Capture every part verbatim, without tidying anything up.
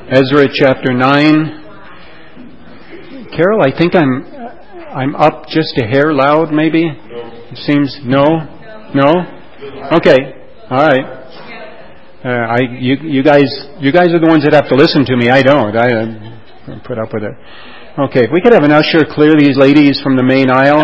Ezra chapter nine. Carol, I think I'm I'm up just a hair loud, maybe? No. It seems no? No? Okay. All right. Uh, I you you guys you guys are the ones that have to listen to me. I don't. I uh, put up with it. Okay. If we could have an usher clear these ladies from the main aisle.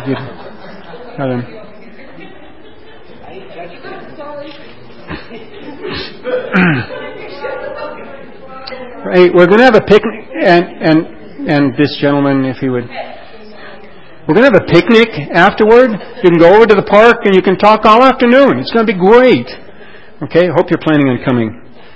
Right, we're going to have a picnic, and and and this gentleman, if he would, we're going to have a picnic afterward. You can go over to the park and you can talk all afternoon. It's going to be great. Okay, hope you're planning on coming.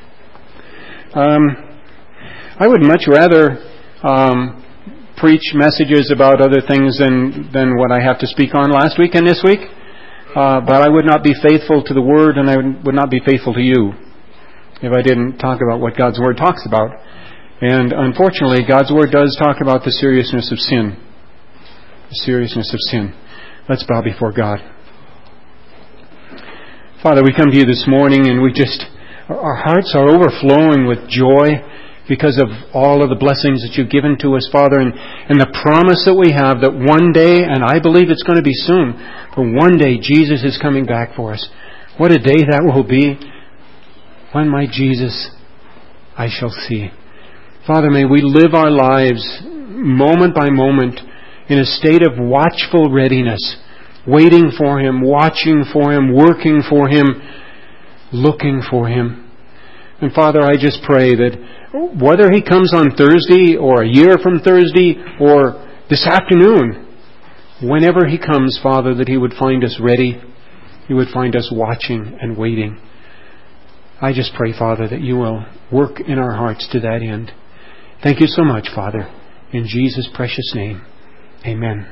Um, I would much rather um, preach messages about other things than than what I have to speak on last week and this week. Uh, but I would not be faithful to the Word, and I would not be faithful to you if I didn't talk about what God's Word talks about. And unfortunately, God's Word does talk about the seriousness of sin. The seriousness of sin. Let's bow before God. Father, we come to you this morning and we just, our hearts are overflowing with joy because of all of the blessings that you've given to us, Father, and, and the promise that we have that one day, and I believe it's going to be soon, but one day Jesus is coming back for us. What a day that will be. When my Jesus I shall see. Father, may we live our lives moment by moment in a state of watchful readiness, waiting for Him, watching for Him, working for Him, looking for Him. And Father, I just pray that whether He comes on Thursday or a year from Thursday or this afternoon, whenever He comes, Father, that He would find us ready, He would find us watching and waiting. I just pray, Father, that you will work in our hearts to that end. Thank you so much, Father. In Jesus' precious name, amen.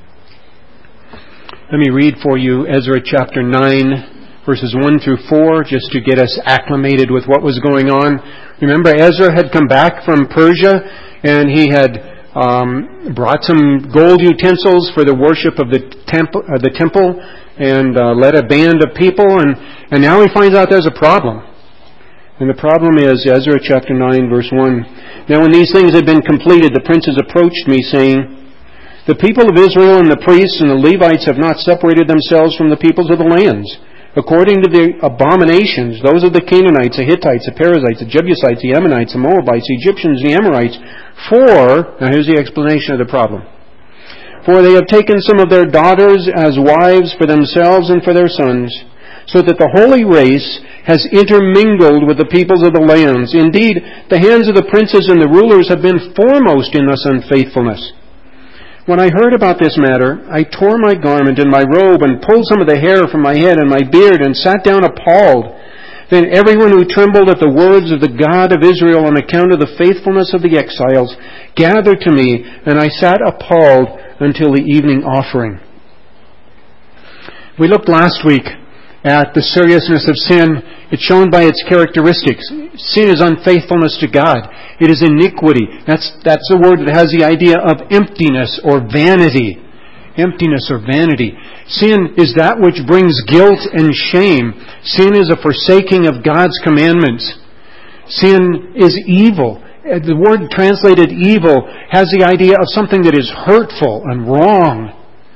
Let me read for you Ezra chapter nine, verses one through four, just to get us acclimated with what was going on. Remember, Ezra had come back from Persia, and he had um, brought some gold utensils for the worship of the temple, uh, the temple and uh, led a band of people, and, and now he finds out there's a problem. And the problem is, Ezra chapter nine, verse one. Now when these things had been completed, the princes approached me, saying, The people of Israel and the priests and the Levites have not separated themselves from the peoples of the lands, according to the abominations, those of the Canaanites, the Hittites, the Perizzites, the Jebusites, the Ammonites, the Moabites, the Egyptians, the Amorites. For, now here's the explanation of the problem. For they have taken some of their daughters as wives for themselves and for their sons, so that the holy race has intermingled with the peoples of the lands. Indeed, the hands of the princes and the rulers have been foremost in this unfaithfulness. When I heard about this matter, I tore my garment and my robe and pulled some of the hair from my head and my beard and sat down appalled. Then everyone who trembled at the words of the God of Israel on account of the faithfulness of the exiles gathered to me, and I sat appalled until the evening offering. We looked last week at the seriousness of sin. It's shown by its characteristics. Sin is unfaithfulness to God. It is iniquity. That's, that's a word that has the idea of emptiness or vanity. Emptiness or vanity. Sin is that which brings guilt and shame. Sin is a forsaking of God's commandments. Sin is evil. The word translated evil has the idea of something that is hurtful and wrong.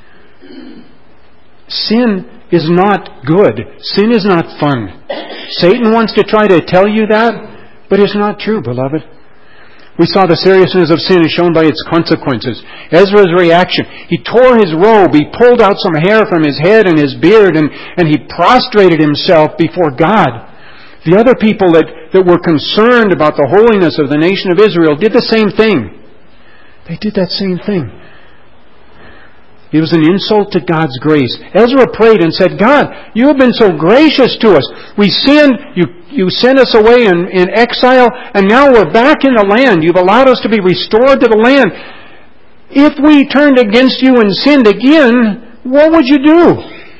Sin is not good. Sin is not fun. Satan wants to try to tell you that, but it's not true, beloved. We saw the seriousness of sin is shown by its consequences. Ezra's reaction. He tore his robe. He pulled out some hair from his head and his beard, and, and he prostrated himself before God. The other people that, that were concerned about the holiness of the nation of Israel did the same thing. They did that same thing. It was an insult to God's grace. Ezra prayed and said, God, you have been so gracious to us. We sinned, you, you sent us away in, in exile, and now we're back in the land. You've allowed us to be restored to the land. If we turned against you and sinned again, what would you do?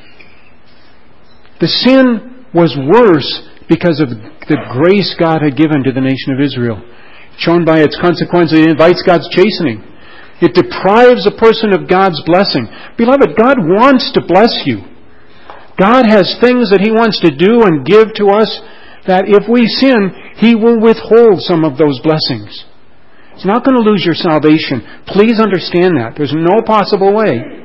The sin was worse because of the grace God had given to the nation of Israel. Shown by its consequences, it invites God's chastening. It deprives a person of God's blessing. Beloved, God wants to bless you. God has things that He wants to do and give to us that if we sin, He will withhold some of those blessings. It's not going to lose your salvation. Please understand that. There's no possible way.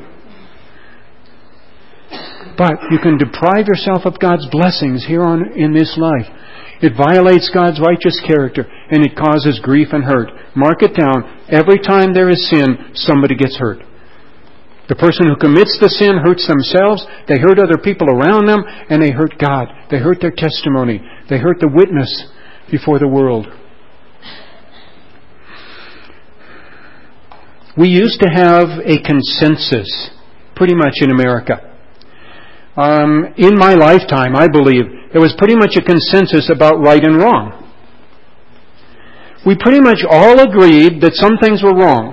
But you can deprive yourself of God's blessings here on in this life. It violates God's righteous character, and it causes grief and hurt. Mark it down. Every time there is sin, somebody gets hurt. The person who commits the sin hurts themselves, they hurt other people around them, and they hurt God. They hurt their testimony. They hurt the witness before the world. We used to have a consensus, pretty much in America. Um, in my lifetime, I believe, there was pretty much a consensus about right and wrong. We pretty much all agreed that some things were wrong.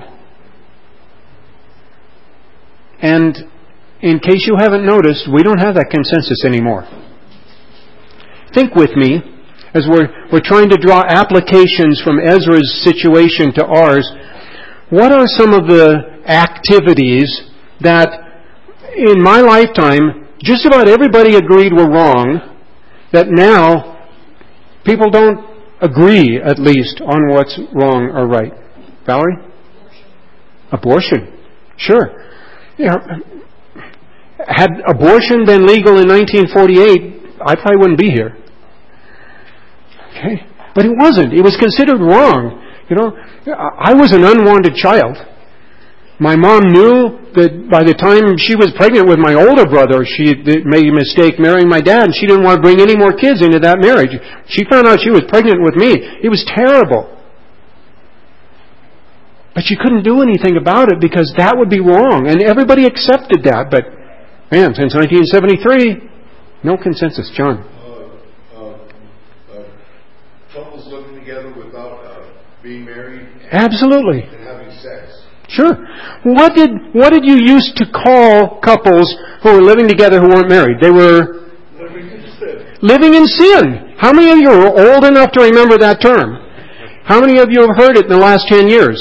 And in case you haven't noticed, we don't have that consensus anymore. Think with me, as we're, we're trying to draw applications from Ezra's situation to ours. What are some of the activities that, in my lifetime, just about everybody agreed were wrong, that now people don't agree, at least, on what's wrong or right? Valerie? Abortion. Sure. You know, had abortion been legal in nineteen forty-eight, I probably wouldn't be here. Okay? But it wasn't. It was considered wrong. You know, I was an unwanted child. My mom knew that by the time she was pregnant with my older brother, she made a mistake marrying my dad, and she didn't want to bring any more kids into that marriage. She found out she was pregnant with me. It was terrible. But she couldn't do anything about it because that would be wrong. And everybody accepted that. But, man, since nineteen seventy-three, no consensus. John? Uh, uh, uh, couples living together without uh, being married. Absolutely. And having sex. Sure. What did what did you used to call couples who were living together who weren't married? They were living in sin. Living in sin. How many of you are old enough to remember that term? How many of you have heard it in the last ten years?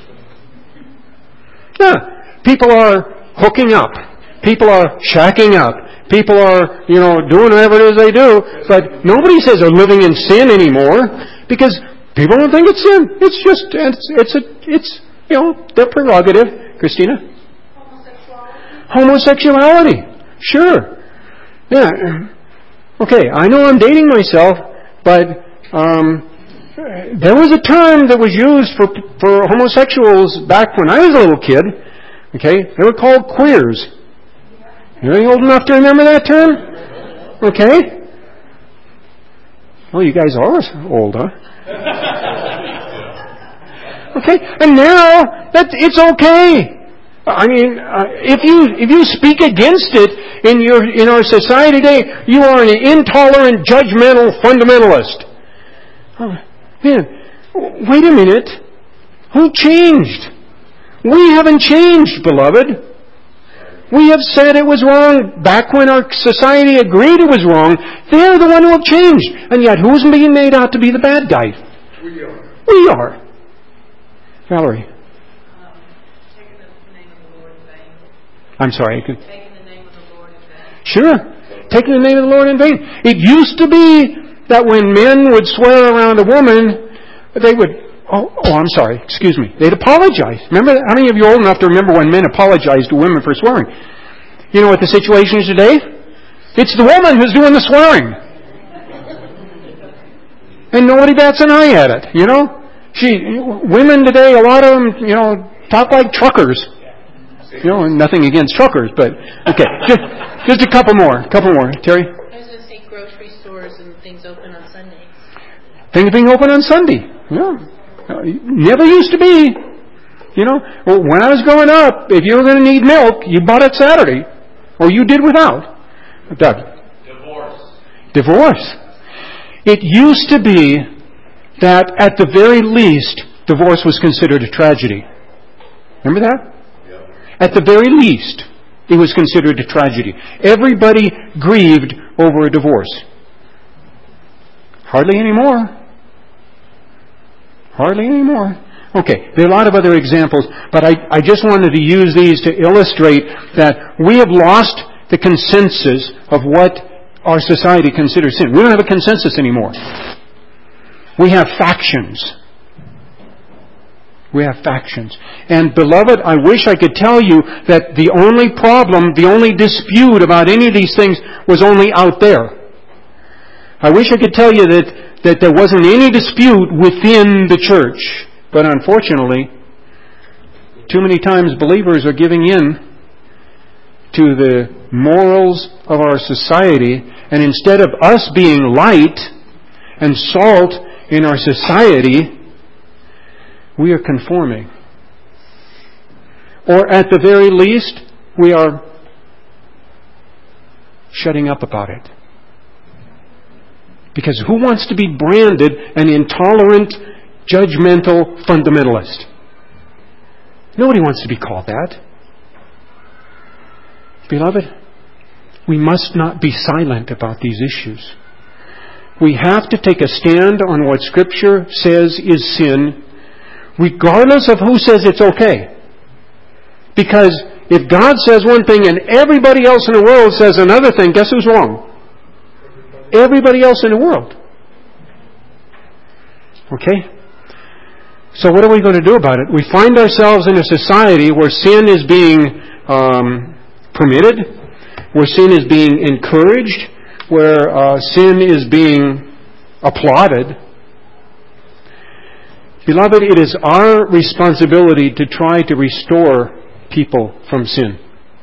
Yeah. People are hooking up. People are shacking up. People are, you know, doing whatever it is they do. But nobody says they're living in sin anymore because people don't think it's sin. It's just, it's, it's, a, it's you know, their prerogative. Christina? Homosexuality. Homosexuality. Sure. Yeah. Okay, I know I'm dating myself, but um, there was a term that was used for for homosexuals back when I was a little kid. Okay, they were called queers. Are you old enough to remember that term? Okay. Oh, you guys are old, huh? Okay, and now that it's okay. I mean, uh, if you if you speak against it in your in our society today, you are an intolerant, judgmental fundamentalist. Oh, man, wait a minute. Who changed? We haven't changed, beloved. We have said it was wrong back when our society agreed it was wrong. They're the one who have changed. And yet, who's being made out to be the bad guy? We are. We are. Valerie. Um, taking the name of the Lord in vain. I'm sorry. Taking the name of the Lord in vain. Sure. Taking the name of the Lord in vain. It used to be that when men would swear around a woman, they would, oh, oh, I'm sorry, excuse me, they'd apologize. Remember, how many of you are old enough to remember when men apologized to women for swearing? You know what the situation is today? It's the woman who's doing the swearing. And nobody bats an eye at it, you know? She, women today, a lot of them, you know, talk like truckers. You know, nothing against truckers, but, okay, just, just a couple more, a couple more. Terry? I was going to say grocery stores and things open on Sundays. Things being open on Sunday. Yeah. Never used to be. You know, when I was growing up, if you were going to need milk, you bought it Saturday. Or you did without. Doug? Divorce. Divorce. It used to be that at the very least, divorce was considered a tragedy. Remember that? Yep. At the very least, it was considered a tragedy. Everybody grieved over a divorce. Hardly anymore. Hardly anymore. Okay, there are a lot of other examples, but I, I just wanted to use these to illustrate that we have lost the consensus of what our society considers sin. We don't have a consensus anymore. We have factions. We have factions. And beloved, I wish I could tell you that the only problem, the only dispute about any of these things was only out there. I wish I could tell you that, that there wasn't any dispute within the church. But unfortunately, too many times believers are giving in to the morals of our society, and instead of us being light and salt in our society, we are conforming. Or at the very least, we are shutting up about it. Because who wants to be branded an intolerant, judgmental fundamentalist? Nobody wants to be called that. Beloved, we must not be silent about these issues. We have to take a stand on what Scripture says is sin, regardless of who says it's okay. Because if God says one thing and everybody else in the world says another thing, guess who's wrong? Everybody else in the world. Okay? So what are we going to do about it? We find ourselves in a society where sin is being um, permitted, where sin is being encouraged, where uh, sin is being applauded. Beloved, it is our responsibility to try to restore people from sin.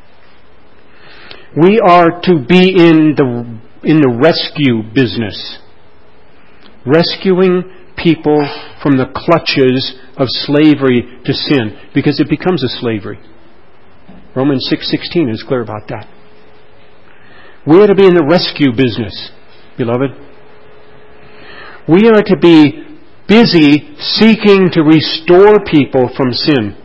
We are to be in the in the rescue business, rescuing people from the clutches of slavery to sin, because it becomes a slavery. Romans six sixteen is clear about that. We are to be in the rescue business, beloved. We are to be busy seeking to restore people from sin.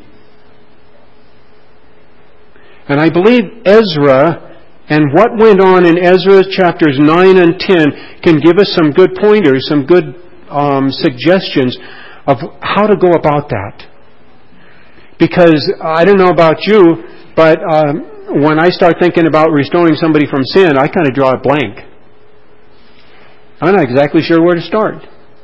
And I believe Ezra and what went on in Ezra chapters nine and ten can give us some good pointers, some good um, suggestions of how to go about that. Because I don't know about you, but um, when I start thinking about restoring somebody from sin, I kind of draw a blank. I'm not exactly sure where to start.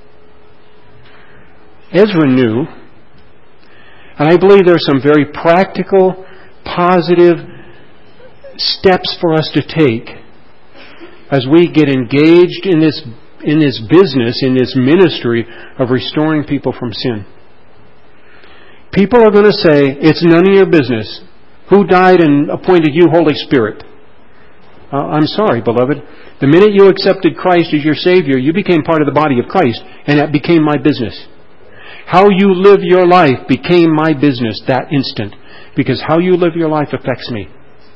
Ezra knew, and I believe there are some very practical, positive steps for us to take as we get engaged in this in this business, in this ministry of restoring people from sin. People are going to say, it's none of your business. Who died and appointed you Holy Spirit? Uh, I'm sorry, beloved. The minute you accepted Christ as your Savior, you became part of the body of Christ, and that became my business. How you live your life became my business that instant, because how you live your life affects me.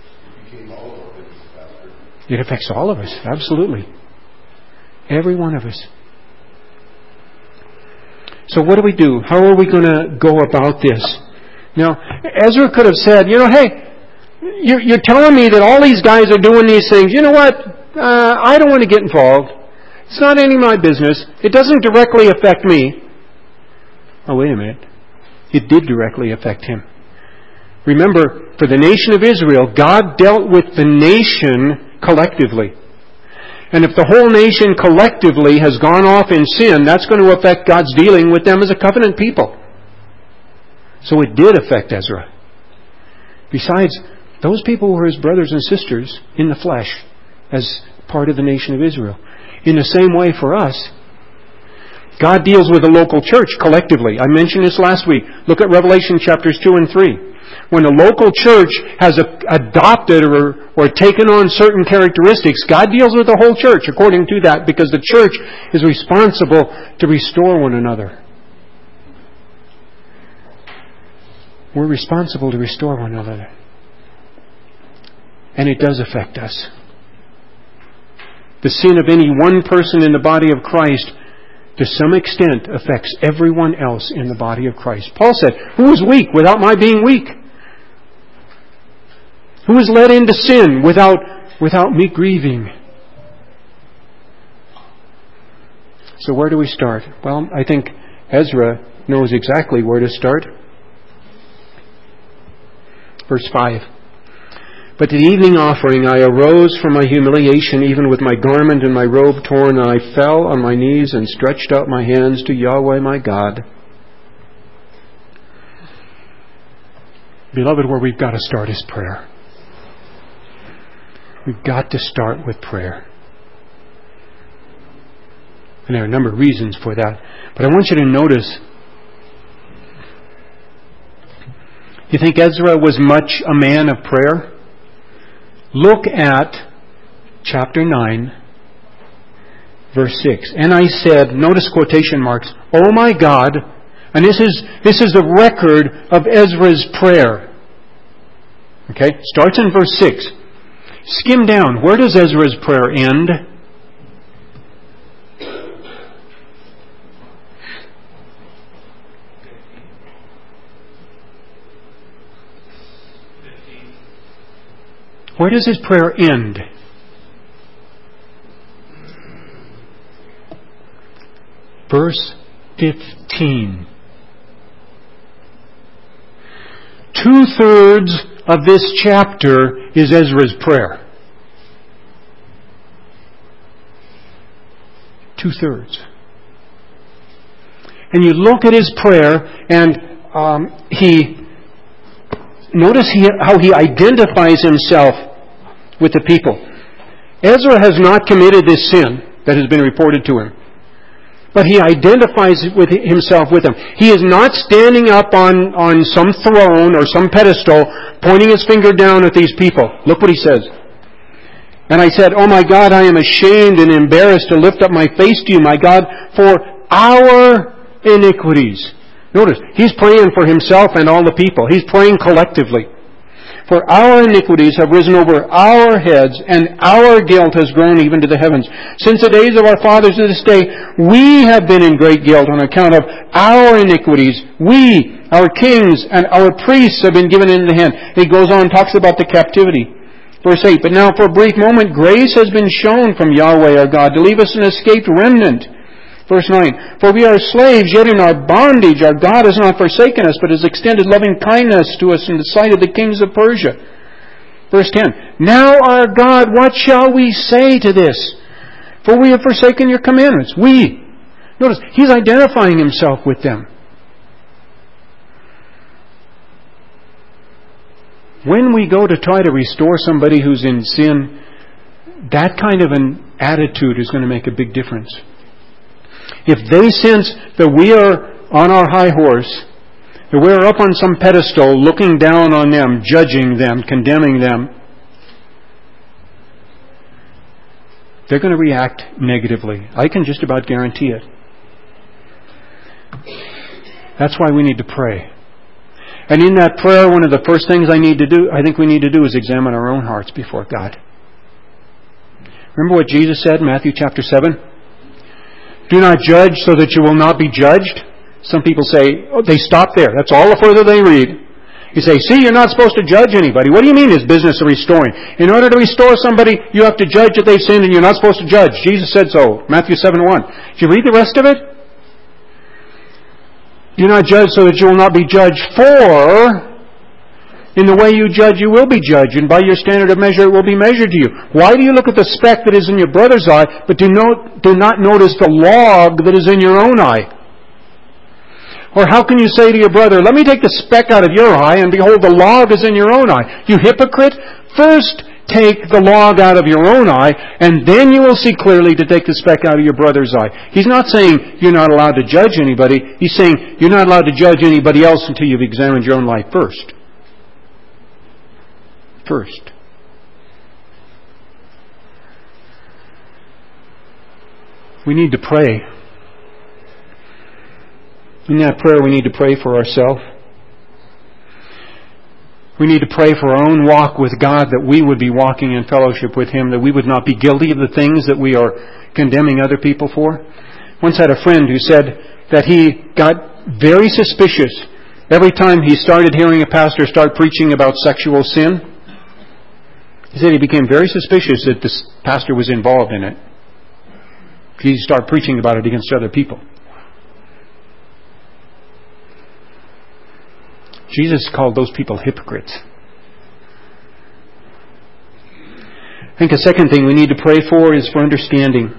It affects all of us, absolutely. Every one of us. So what do we do? How are we going to go about this? Now, Ezra could have said, you know, hey, you're, you're telling me that all these guys are doing these things. You know what? Uh, I don't want to get involved. It's not any of my business. It doesn't directly affect me. Oh, wait a minute. It did directly affect him. Remember, for the nation of Israel, God dealt with the nation collectively. And if the whole nation collectively has gone off in sin, that's going to affect God's dealing with them as a covenant people. So it did affect Ezra. Besides, those people were his brothers and sisters in the flesh as part of the nation of Israel. In the same way for us, God deals with the local church collectively. I mentioned this last week. Look at Revelation chapters two and three. When a local church has a, adopted or, or taken on certain characteristics, God deals with the whole church according to that, because the church is responsible to restore one another. We're responsible to restore one another. And it does affect us. The sin of any one person in the body of Christ, to some extent, affects everyone else in the body of Christ. Paul said, who is weak without my being weak? Who is led into sin without, without me grieving? So where do we start? Well, I think Ezra knows exactly where to start. Verse five. But at evening offering I arose from my humiliation, even with my garment and my robe torn, and I fell on my knees and stretched out my hands to Yahweh my God. Beloved, where we've got to start is prayer. We've got to start with prayer. And there are a number of reasons for that. But I want you to notice, you think Ezra was much a man of prayer? Look at chapter nine, verse six. And I said, notice quotation marks, "Oh my God," and this is this is the record of Ezra's prayer. Okay? Starts in verse six. Skim down. Where does Ezra's prayer end? Where does his prayer end? Verse fifteen. Two-thirds of this chapter is Ezra's prayer. Two-thirds. And you look at his prayer, and um, he notice he, how he identifies himself with the people. Ezra has not committed this sin that has been reported to him, but he identifies with himself with them. He is not standing up on, on some throne or some pedestal, pointing his finger down at these people. Look what he says. And I said, "Oh my God, I am ashamed and embarrassed to lift up my face to you, my God, for our iniquities." Notice, he's praying for himself and all the people. He's praying collectively. "For our iniquities have risen over our heads, and our guilt has grown even to the heavens. Since the days of our fathers to this day, we have been in great guilt on account of our iniquities. We, our kings, and our priests have been given into the hand." He goes on and talks about the captivity. Verse eight, "But now for a brief moment grace has been shown from Yahweh our God to leave us an escaped remnant." Verse nine, "For we are slaves, yet in our bondage our God has not forsaken us, but has extended loving kindness to us in the sight of the kings of Persia." Verse ten, "Now our God, what shall we say to this? For we have forsaken your commandments." We. Notice, he's identifying himself with them. When we go to try to restore somebody who's in sin, that kind of an attitude is going to make a big difference. If they sense that we are on our high horse, that we're up on some pedestal, looking down on them, judging them, condemning them, they're going to react negatively. I can just about guarantee it. That's why we need to pray. And in that prayer, one of the first things I need to do, I think we need to do, is examine our own hearts before God. Remember what Jesus said in Matthew chapter seven? "Do not judge so that you will not be judged." Some people say, oh, they stop there. That's all the further they read. You say, "See, you're not supposed to judge anybody." What do you mean it's business of restoring? In order to restore somebody, you have to judge that they've sinned, and you're not supposed to judge. Jesus said so. Matthew seven one. Did you read the rest of it? "Do not judge so that you will not be judged, for in the way you judge you will be judged, and by your standard of measure it will be measured to you. Why do you look at the speck that is in your brother's eye, but do not, do not notice the log that is in your own eye? Or how can you say to your brother, 'Let me take the speck out of your eye,' and behold, the log is in your own eye? You hypocrite! First take the log out of your own eye, and then you will see clearly to take the speck out of your brother's eye." He's not saying you're not allowed to judge anybody. He's saying you're not allowed to judge anybody else until you've examined your own life first. First. We need to pray. In that prayer, we need to pray for ourselves. We need to pray for our own walk with God, that we would be walking in fellowship with Him, that we would not be guilty of the things that we are condemning other people for. Once had a friend who said that he got very suspicious every time he started hearing a pastor start preaching about sexual sin. He said he became very suspicious that this pastor was involved in it. He started preaching about it against other people. Jesus called those people hypocrites. I think a second thing we need to pray for is for understanding.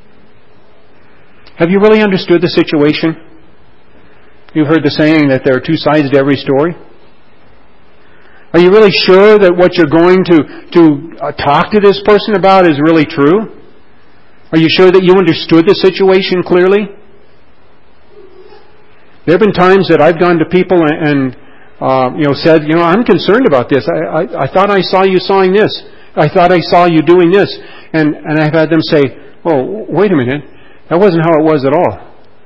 Have you really understood the situation? You've heard the saying that there are two sides to every story. Are you really sure that what you're going to, to uh, talk to this person about is really true? Are you sure that you understood the situation clearly? There have been times that I've gone to people and, and uh, you know, said, you know, I'm concerned about this. I, I, I thought I saw you sawing this. I thought I saw you doing this. And, and I've had them say, oh, wait a minute. That wasn't how it was at all.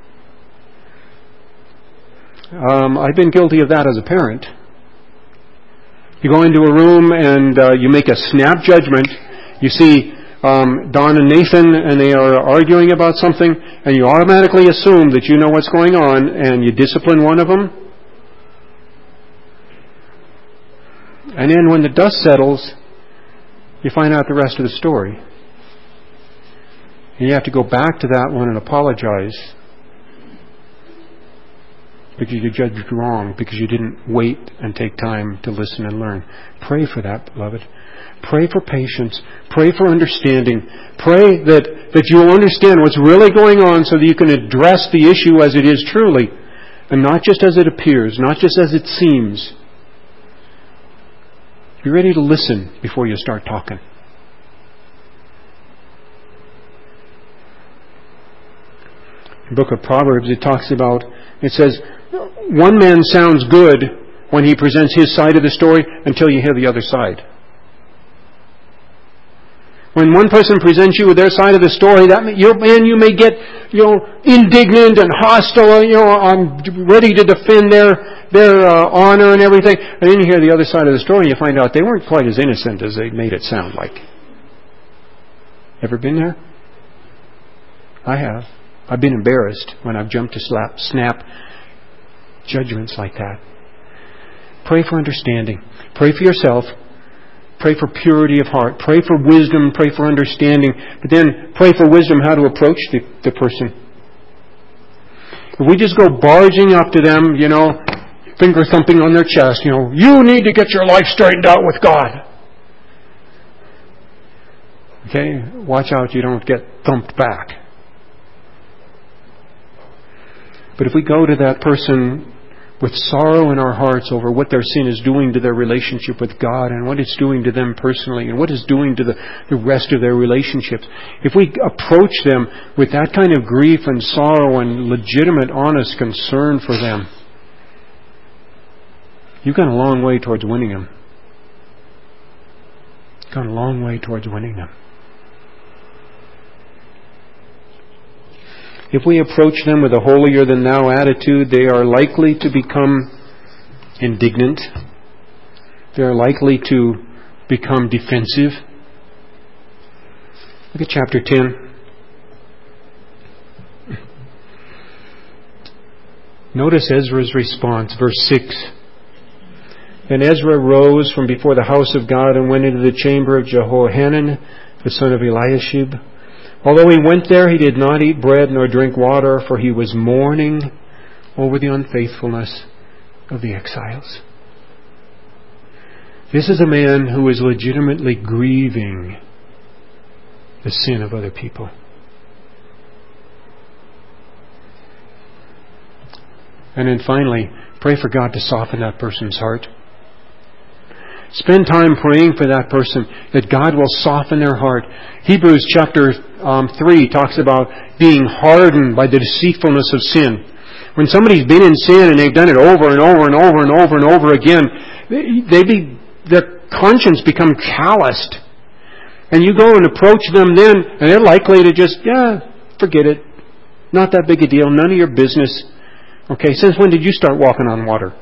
Um, I've been guilty of that as a parent. You go into a room and uh, you make a snap judgment. You see um, Don and Nathan and they are arguing about something and you automatically assume that you know what's going on and you discipline one of them. And then when the dust settles, you find out the rest of the story. And you have to go back to that one and apologize because you judged wrong, because you didn't wait and take time to listen and learn. Pray for that, beloved. Pray for patience. Pray for understanding. Pray that, that you will understand what's really going on so that you can address the issue as it is truly, and not just as it appears, not just as it seems. Be ready to listen before you start talking. In the book of Proverbs, it talks about, it says, one man sounds good when he presents his side of the story until you hear the other side. When one person presents you with their side of the story, that you're, and you may get, you know, indignant and hostile. You know, I'm ready to defend their their uh, honor and everything. And then you hear the other side of the story, and you find out they weren't quite as innocent as they made it sound like. Ever been there? I have. I've been embarrassed when I've jumped to slap, snap judgments like that. Pray for understanding. Pray for yourself. Pray for purity of heart. Pray for wisdom. Pray for understanding. But then pray for wisdom how to approach the, the person. If we just go barging up to them, you know, finger thumping on their chest, you know, you need to get your life straightened out with God. Okay? Watch out you don't get thumped back. But if we go to that person with sorrow in our hearts over what their sin is doing to their relationship with God and what it's doing to them personally and what it's doing to the, the rest of their relationships, if we approach them with that kind of grief and sorrow and legitimate, honest concern for them, you've gone a long way towards winning them. You've gone a long way towards winning them. If we approach them with a holier-than-thou attitude, they are likely to become indignant. They are likely to become defensive. Look at chapter ten. Notice Ezra's response, verse six. And Ezra rose from before the house of God and went into the chamber of Jehohanan, the son of Eliashib. Although he went there, he did not eat bread nor drink water, for he was mourning over the unfaithfulness of the exiles. This is a man who is legitimately grieving the sin of other people. And then finally, pray for God to soften that person's heart. Spend time praying for that person, that God will soften their heart. Hebrews chapter um, three talks about being hardened by the deceitfulness of sin. When somebody's been in sin and they've done it over and over and over and over and over again, they be, their conscience become calloused. And you go and approach them then, and they're likely to just, yeah, forget it. Not that big a deal. None of your business. Okay, since when did you start walking on water?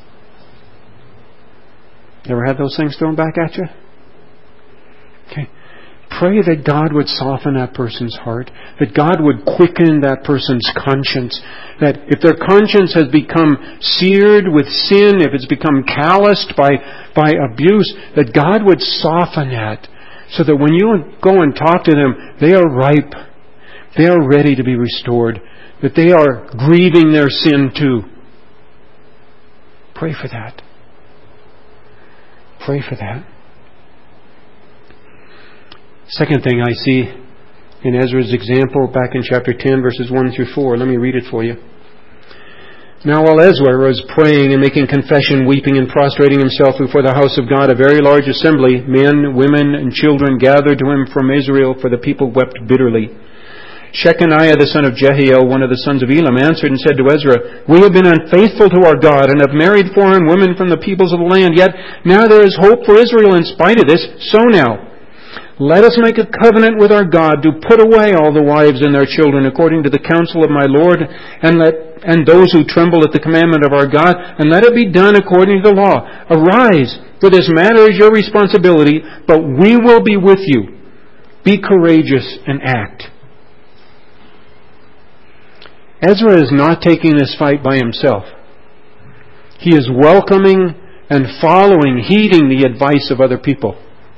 Ever had those things thrown back at you? Okay. Pray that God would soften that person's heart, that God would quicken that person's conscience, that if their conscience has become seared with sin, if it's become calloused by, by abuse, that God would soften that so that when you go and talk to them, they are ripe, they are ready to be restored, that they are grieving their sin too. Pray for that. Pray for that. Second thing I see in Ezra's example back in chapter ten, verses one through four. Let me read it for you. Now while Ezra was praying and making confession, weeping and prostrating himself before the house of God, a very large assembly, men, women, and children, gathered to him from Israel, for the people wept bitterly. Shechaniah the son of Jehiel, one of the sons of Elam, answered and said to Ezra, We have been unfaithful to our God and have married foreign women from the peoples of the land, yet now there is hope for Israel in spite of this. So now, let us make a covenant with our God to put away all the wives and their children according to the counsel of my Lord, and let and those who tremble at the commandment of our God, and let it be done according to the law. Arise, for this matter is your responsibility, but we will be with you. Be courageous and act. Ezra is not taking this fight by himself. He is welcoming and following, heeding the advice of other people.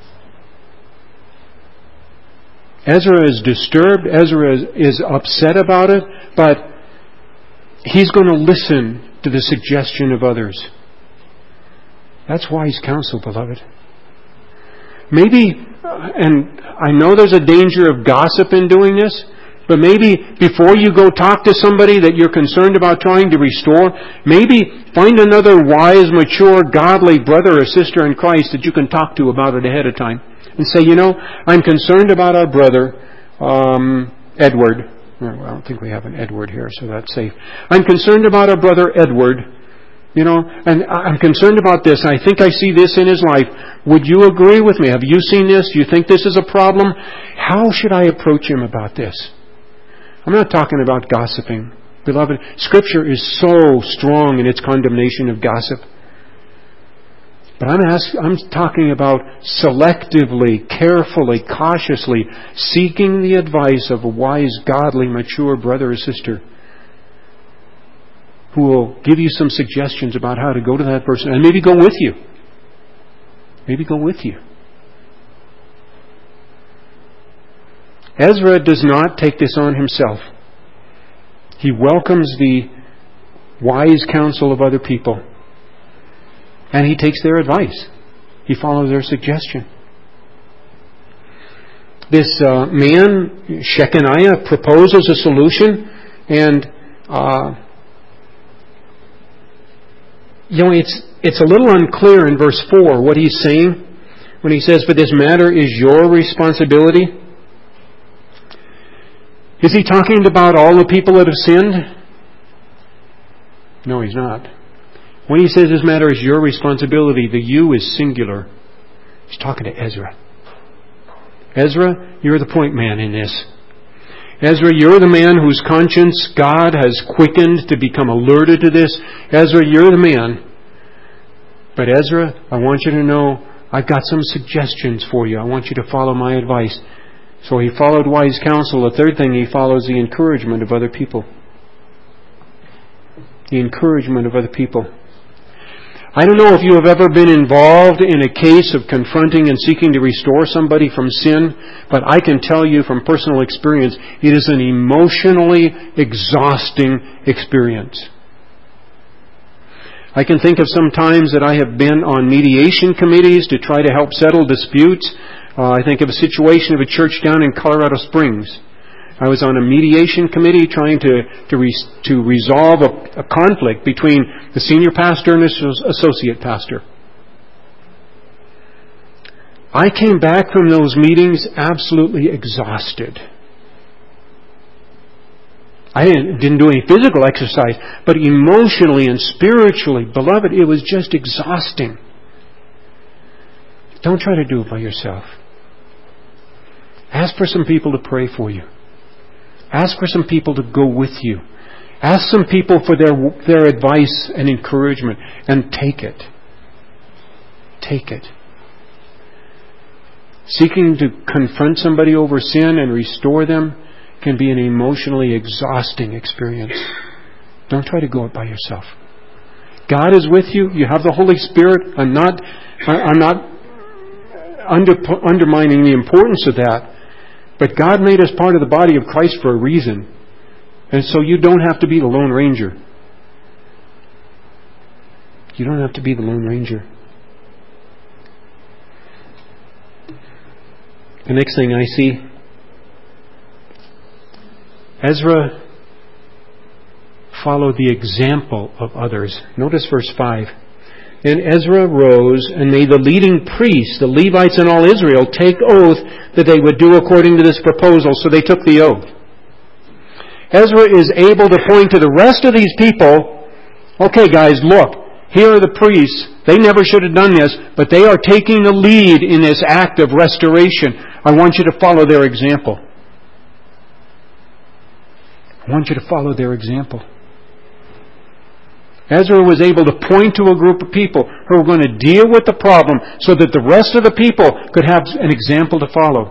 Ezra is disturbed. Ezra is, is upset about it, but he's going to listen to the suggestion of others. That's wise counsel, beloved. Maybe, and I know there's a danger of gossip in doing this, but maybe before you go talk to somebody that you're concerned about trying to restore, maybe find another wise, mature, godly brother or sister in Christ that you can talk to about it ahead of time. And say, you know, I'm concerned about our brother, um, Edward. Well, I don't think we have an Edward here, so that's safe. I'm concerned about our brother Edward, you know, and I'm concerned about this. I think I see this in his life. Would you agree with me? Have you seen this? Do you think this is a problem? How should I approach him about this? I'm not talking about gossiping. Beloved, Scripture is so strong in its condemnation of gossip. But I'm asking, I'm talking about selectively, carefully, cautiously seeking the advice of a wise, godly, mature brother or sister who will give you some suggestions about how to go to that person and maybe go with you. Maybe go with you. Ezra does not take this on himself. He welcomes the wise counsel of other people. And he takes their advice. He follows their suggestion. This uh, man, Shechaniah, proposes a solution. And, uh, you know, it's, it's a little unclear in verse four what he's saying when he says, "But this matter is your responsibility." Is he talking about all the people that have sinned? No, he's not. When he says this matter is your responsibility, the you is singular. He's talking to Ezra. Ezra, you're the point man in this. Ezra, you're the man whose conscience God has quickened to become alerted to this. Ezra, you're the man. But Ezra, I want you to know, I've got some suggestions for you. I want you to follow my advice. So he followed wise counsel. The third thing, he follows the encouragement of other people. The encouragement of other people. I don't know if you have ever been involved in a case of confronting and seeking to restore somebody from sin, but I can tell you from personal experience, it is an emotionally exhausting experience. I can think of some times that I have been on mediation committees to try to help settle disputes. Uh, I think of a situation of a church down in Colorado Springs. I was on a mediation committee trying to to, re, to resolve a, a conflict between the senior pastor and his associate pastor. I came back from those meetings absolutely exhausted. I didn't, didn't do any physical exercise, but emotionally and spiritually, beloved, it was just exhausting. Don't try to do it by yourself. Ask for some people to pray for you. Ask for some people to go with you. Ask some people for their their advice and encouragement, and take it. Take it. Seeking to confront somebody over sin and restore them can be an emotionally exhausting experience. Don't try to go it by yourself. God is with you. You have the Holy Spirit. I'm not, I'm not under, undermining the importance of that. But God made us part of the body of Christ for a reason. And so you don't have to be the Lone Ranger. You don't have to be the Lone Ranger. The next thing I see, Ezra followed the example of others. Notice verse five. And Ezra rose and made the leading priests, the Levites and all Israel, take oath that they would do according to this proposal. So they took the oath. Ezra is able to point to the rest of these people, okay guys, look, here are the priests. They never should have done this, but they are taking the lead in this act of restoration. I want you to follow their example. I want you to follow their example. Ezra was able to point to a group of people who were going to deal with the problem so that the rest of the people could have an example to follow.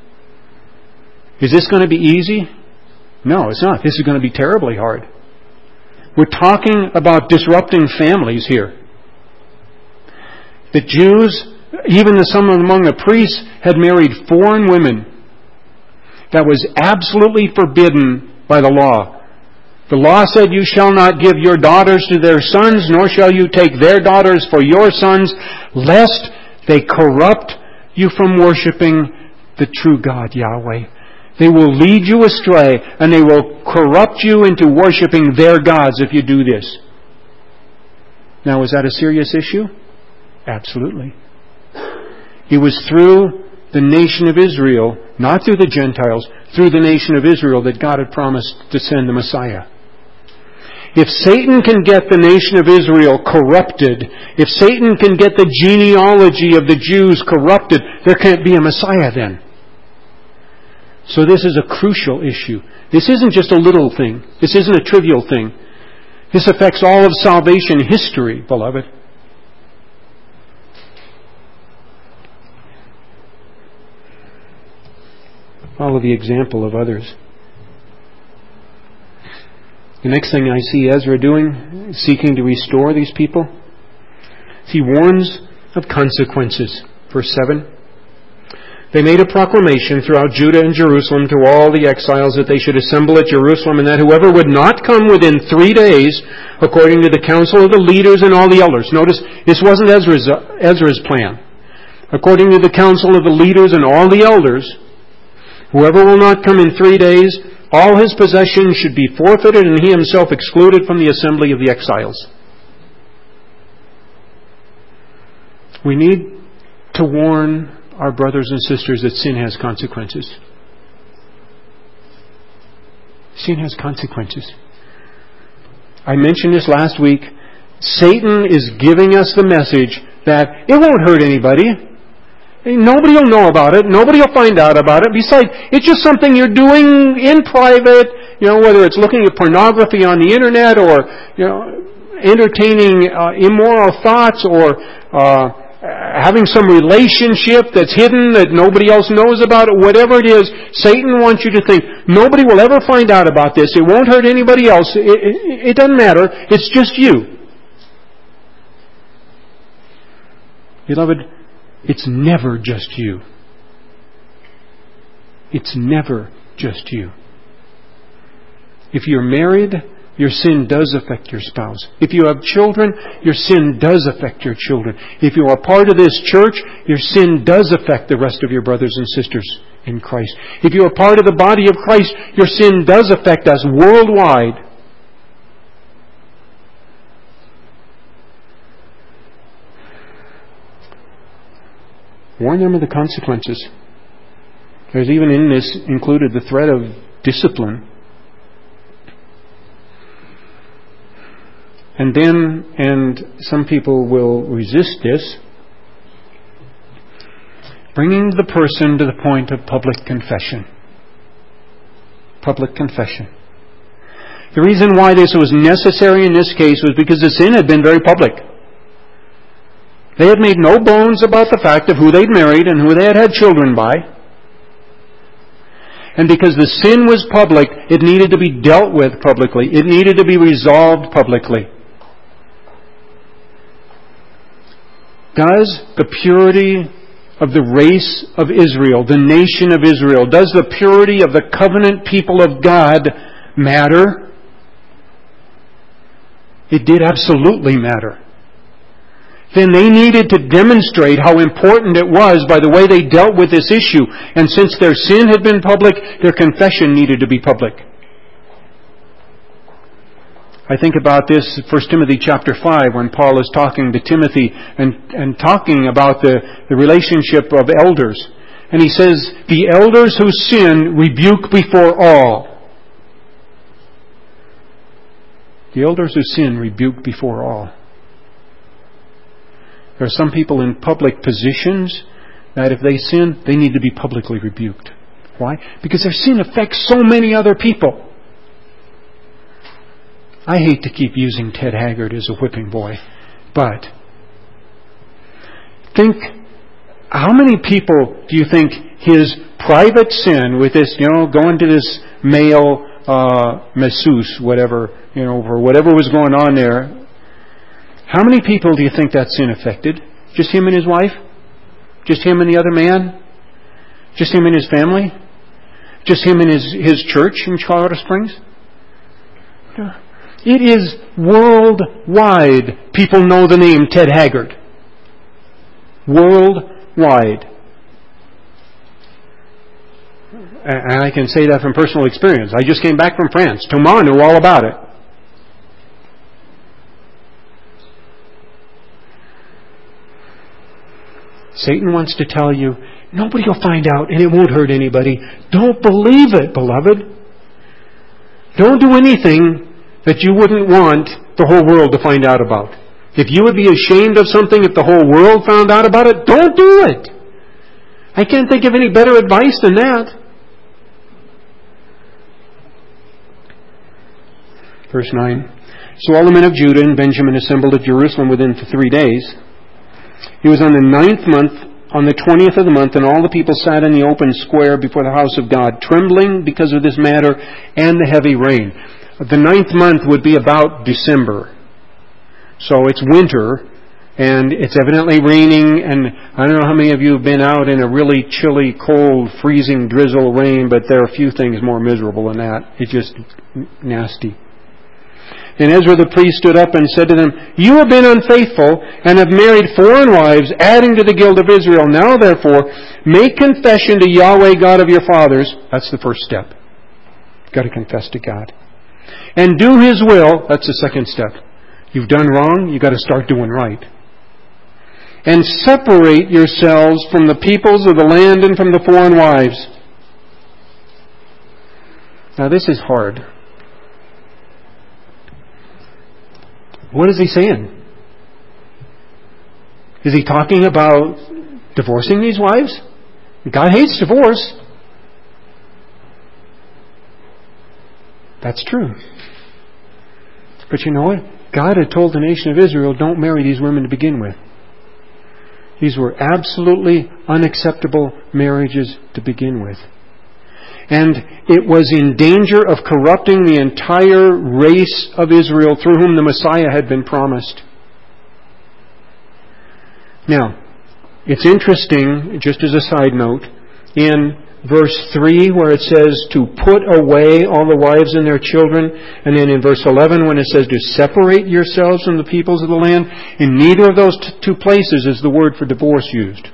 Is this going to be easy? No, it's not. This is going to be terribly hard. We're talking about disrupting families here. The Jews, even some among the priests, had married foreign women. That was absolutely forbidden by the law. The law said, you shall not give your daughters to their sons, nor shall you take their daughters for your sons, lest they corrupt you from worshiping the true God, Yahweh. They will lead you astray, and they will corrupt you into worshiping their gods if you do this. Now, is that a serious issue? Absolutely. It was through the nation of Israel, not through the Gentiles, through the nation of Israel that God had promised to send the Messiah. If Satan can get the nation of Israel corrupted, if Satan can get the genealogy of the Jews corrupted, there can't be a Messiah then. So this is a crucial issue. This isn't just a little thing. This isn't a trivial thing. This affects all of salvation history, beloved. Follow the example of others. The next thing I see Ezra doing, seeking to restore these people, he warns of consequences. Verse seven. They made a proclamation throughout Judah and Jerusalem to all the exiles that they should assemble at Jerusalem, and that whoever would not come within three days, according to the council of the leaders and all the elders. Notice, this wasn't Ezra's, uh, Ezra's plan. According to the council of the leaders and all the elders, whoever will not come in three days, all his possessions should be forfeited, and he himself excluded from the assembly of the exiles. We need to warn our brothers and sisters that sin has consequences. Sin has consequences. I mentioned this last week. Satan is giving us the message that it won't hurt anybody. Nobody will know about it. Nobody will find out about it. Besides, it's just something you're doing in private, you know, whether it's looking at pornography on the internet or, you know, entertaining uh, immoral thoughts or uh, having some relationship that's hidden that nobody else knows about it. Whatever it is, Satan wants you to think, nobody will ever find out about this. It won't hurt anybody else. It, it, it doesn't matter. It's just you. Beloved, it's never just you. It's never just you. If you're married, your sin does affect your spouse. If you have children, your sin does affect your children. If you are part of this church, your sin does affect the rest of your brothers and sisters in Christ. If you are part of the body of Christ, your sin does affect us worldwide. Warn them of the consequences. There's even in this included the threat of discipline. And then, and some people will resist this, bringing the person to the point of public confession. Public confession. The reason why this was necessary in this case was because the sin had been very public. They had made no bones about the fact of who they'd married and who they had had children by. And because the sin was public, it needed to be dealt with publicly. It needed to be resolved publicly. Does the purity of the race of Israel, the nation of Israel, does the purity of the covenant people of God matter? It did absolutely matter. then they needed to demonstrate how important it was by the way they dealt with this issue. And since their sin had been public, their confession needed to be public. I think about this, First Timothy chapter five, when Paul is talking to Timothy and, and talking about the, the relationship of elders. And he says, the elders who sin rebuke before all. The elders who sin rebuke before all. There are some people in public positions that if they sin, they need to be publicly rebuked. Why? Because their sin affects so many other people. I hate to keep using Ted Haggard as a whipping boy, but think, how many people do you think his private sin with this, you know, going to this male uh, masseuse, whatever, you know, or whatever was going on there, how many people do you think that sin affected? Just him and his wife? Just him and the other man? Just him and his family? Just him and his, his church in Colorado Springs? No. It is worldwide. People know the name Ted Haggard. Worldwide. And I can say that from personal experience. I just came back from France. Thomas knew all about it. Satan wants to tell you, nobody will find out and it won't hurt anybody. Don't believe it, beloved. Don't do anything that you wouldn't want the whole world to find out about. If you would be ashamed of something if the whole world found out about it, don't do it. I can't think of any better advice than that. Verse nine. So all the men of Judah and Benjamin assembled at Jerusalem within three days. It was on the ninth month, on the twentieth of the month, and all the people sat in the open square before the house of God, trembling because of this matter and the heavy rain. The ninth month would be about December. So it's winter, and it's evidently raining, and I don't know how many of you have been out in a really chilly, cold, freezing drizzle rain, but there are a few things more miserable than that. It's just nasty. And Ezra the priest stood up and said to them, you have been unfaithful and have married foreign wives, adding to the guilt of Israel. Now therefore, make confession to Yahweh God of your fathers. That's the first step. You've got to confess to God. And do His will. That's the second step. You've done wrong, you've got to start doing right. And separate yourselves from the peoples of the land and from the foreign wives. Now this is hard. What is he saying? Is he talking about divorcing these wives? God hates divorce. That's true. But you know what? God had told the nation of Israel, don't marry these women to begin with. These were absolutely unacceptable marriages to begin with. And it was in danger of corrupting the entire race of Israel through whom the Messiah had been promised. Now, it's interesting, just as a side note, in verse three where it says to put away all the wives and their children, and then in verse eleven when it says to separate yourselves from the peoples of the land, in neither of those t- two places is the word for divorce used.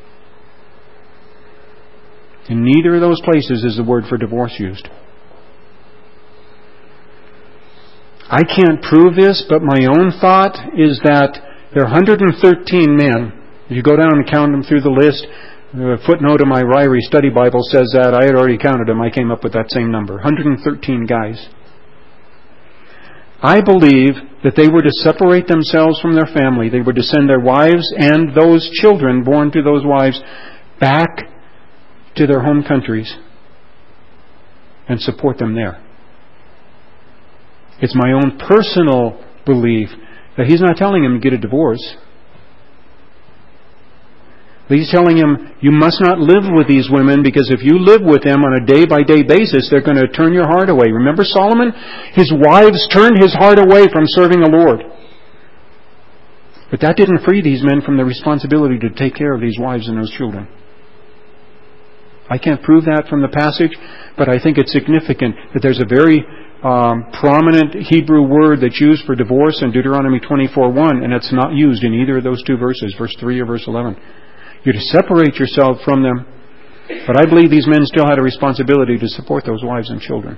In neither of those places is the word for divorce used. I can't prove this, but my own thought is that there are one hundred thirteen men. If you go down and count them through the list, the footnote of my Ryrie study Bible says that. I had already counted them. I came up with that same number. one hundred thirteen guys. I believe that they were to separate themselves from their family. They were to send their wives and those children born to those wives back to their home countries and support them there. It's my own personal belief that He's not telling them to get a divorce. He's telling him, you must not live with these women, because if you live with them on a day-by-day basis, they're going to turn your heart away. Remember Solomon? His wives turned his heart away from serving the Lord. But that didn't free these men from the responsibility to take care of these wives and those children. I can't prove that from the passage, but I think it's significant that there's a very um, prominent Hebrew word that's used for divorce in Deuteronomy twenty-four one, and it's not used in either of those two verses, verse three or verse eleven. You're to separate yourself from them. But I believe these men still had a responsibility to support those wives and children.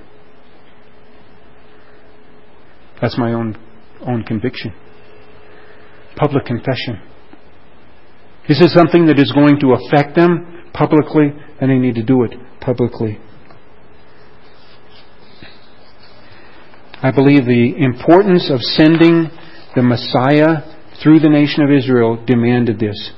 That's my own own conviction. Public confession. This is something that is going to affect them publicly, and they need to do it publicly. I believe the importance of sending the Messiah through the nation of Israel demanded this.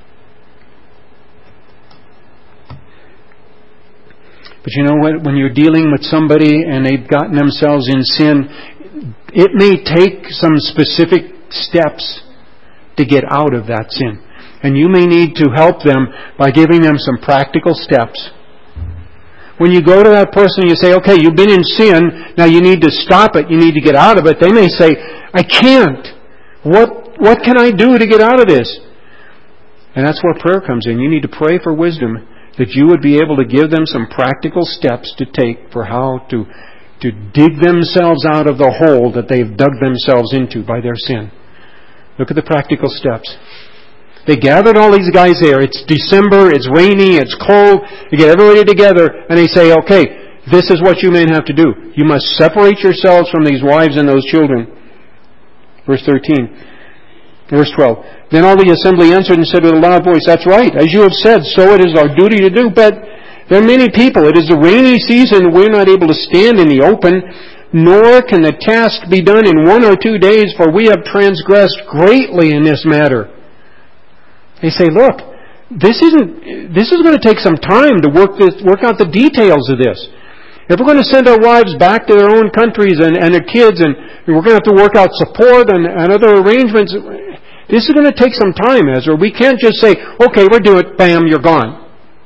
But you know what? When you're dealing with somebody and they've gotten themselves in sin, it may take some specific steps to get out of that sin. And you may need to help them by giving them some practical steps. When you go to that person and you say, okay, you've been in sin, now you need to stop it, you need to get out of it. They may say, I can't. What, what can I do to get out of this? And that's where prayer comes in. You need to pray for wisdom, that you would be able to give them some practical steps to take for how to, to dig themselves out of the hole that they've dug themselves into by their sin. Look at the practical steps. They gathered all these guys there. It's December, it's rainy, it's cold. They get everybody together and they say, okay, this is what you men have to do. You must separate yourselves from these wives and those children. Verse thirteen. Verse twelve. Then all the assembly answered and said with a loud voice, that's right. As you have said, so it is our duty to do. But there are many people. It is the rainy season. We're not able to stand in the open, nor can the task be done in one or two days, for we have transgressed greatly in this matter. They say, look, this isn't, this is going to take some time to work this, work out the details of this. If we're going to send our wives back to their own countries and, and their kids, and we're going to have to work out support and, and other arrangements, this is going to take some time, Ezra. We can't just say, okay, we're doing it, bam, you're gone.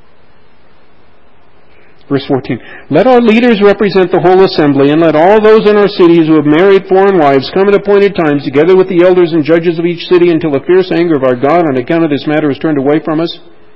Verse fourteen. Let our leaders represent the whole assembly, and let all those in our cities who have married foreign wives come at appointed times, together with the elders and judges of each city, until the fierce anger of our God on account of this matter is turned away from us.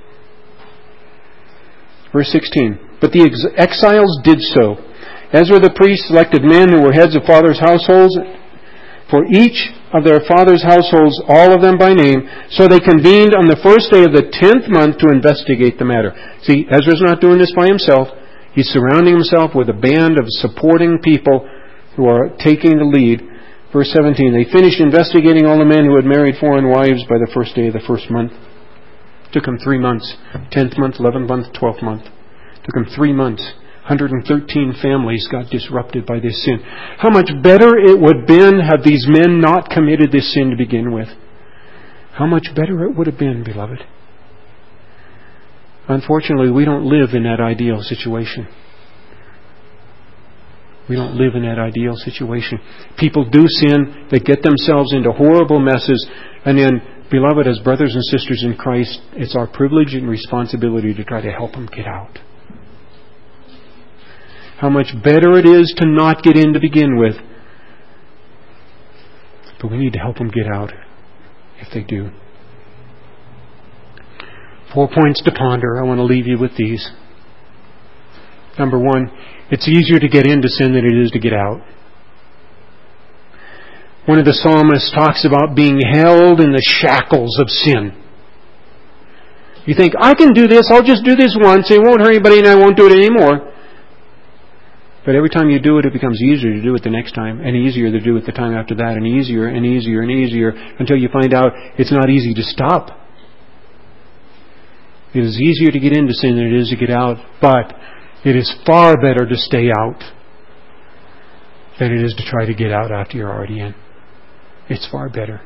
Verse sixteen. But the ex- exiles did so. Ezra the priest selected men who were heads of fathers' households, for each of their fathers' households, all of them by name. So they convened on the first day of the tenth month to investigate the matter. See, Ezra's not doing this by himself. He's surrounding himself with a band of supporting people who are taking the lead. Verse seventeen, they finished investigating all the men who had married foreign wives by the first day of the first month. It took them three months. Tenth month, eleventh month, twelfth month. It took them three months. one hundred thirteen families got disrupted by this sin. How much better it would have been had these men not committed this sin to begin with. How much better it would have been, beloved. Unfortunately, we don't live in that ideal situation. We don't live in that ideal situation. People do sin, they get themselves into horrible messes, and then, beloved, as brothers and sisters in Christ, it's our privilege and responsibility to try to help them get out. How much better it is to not get in to begin with. But we need to help them get out if they do. Four points to ponder. I want to leave you with these. Number one, it's easier to get into sin than it is to get out. One of the psalmists talks about being held in the shackles of sin. You think, I can do this, I'll just do this once, it won't hurt anybody and I won't do it anymore. But every time you do it, it becomes easier to do it the next time, and easier to do it the time after that, and easier and easier and easier, until you find out it's not easy to stop. It is easier to get into sin than it is to get out, but it is far better to stay out than it is to try to get out after you're already in. It's far better.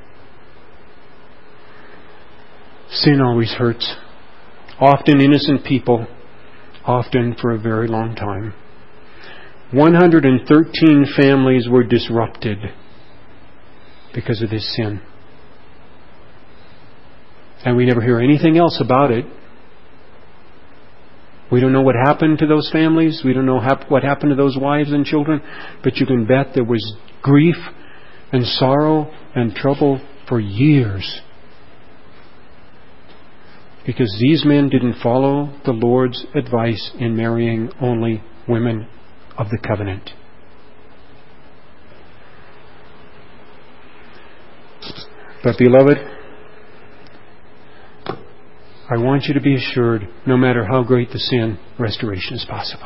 Sin always hurts. Often innocent people, often for a very long time. one hundred thirteen families were disrupted because of this sin. And we never hear anything else about it. We don't know what happened to those families. We don't know what happened to those wives and children. But you can bet there was grief and sorrow and trouble for years. Because these men didn't follow the Lord's advice in marrying only women of the covenant. But beloved, I want you to be assured, no matter how great the sin, restoration is possible.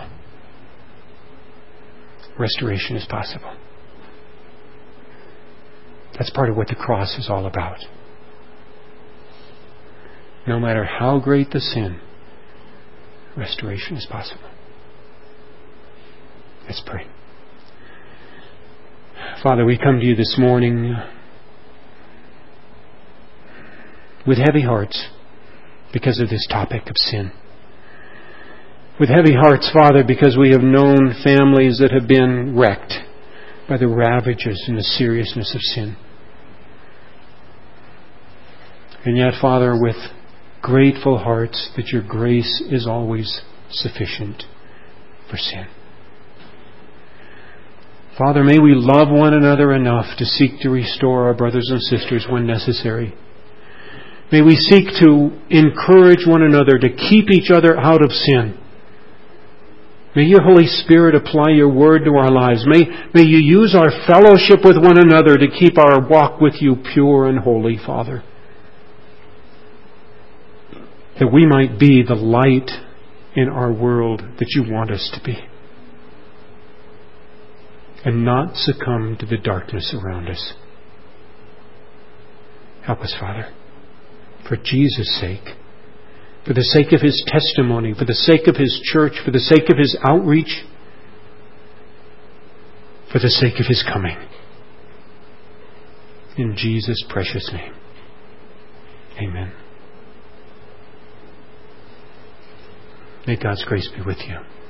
Restoration is possible. That's part of what the cross is all about. No matter how great the sin, restoration is possible. Let's pray. Father, we come to you this morning with heavy hearts because of this topic of sin. With heavy hearts, Father, because we have known families that have been wrecked by the ravages and the seriousness of sin. And yet, Father, with grateful hearts that your grace is always sufficient for sin. Father, may we love one another enough to seek to restore our brothers and sisters when necessary. May we seek to encourage one another to keep each other out of sin. May your Holy Spirit apply your word to our lives. May, may you use our fellowship with one another to keep our walk with you pure and holy, Father. That we might be the light in our world that you want us to be. And not succumb to the darkness around us. Help us, Father. For Jesus' sake, for the sake of His testimony, for the sake of His church, for the sake of His outreach, for the sake of His coming. In Jesus' precious name. Amen. May God's grace be with you.